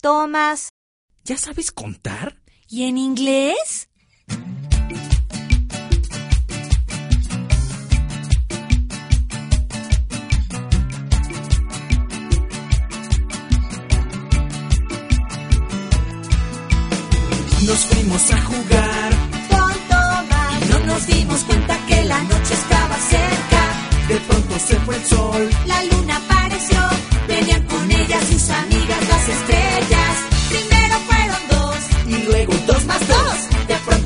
Tomás. ¿Ya sabes contar? ¿Y en inglés? Nos fuimos a jugar Con Tomás. y no nos dimos cuenta que la noche estaba cerca. De pronto se fue el sol. La luna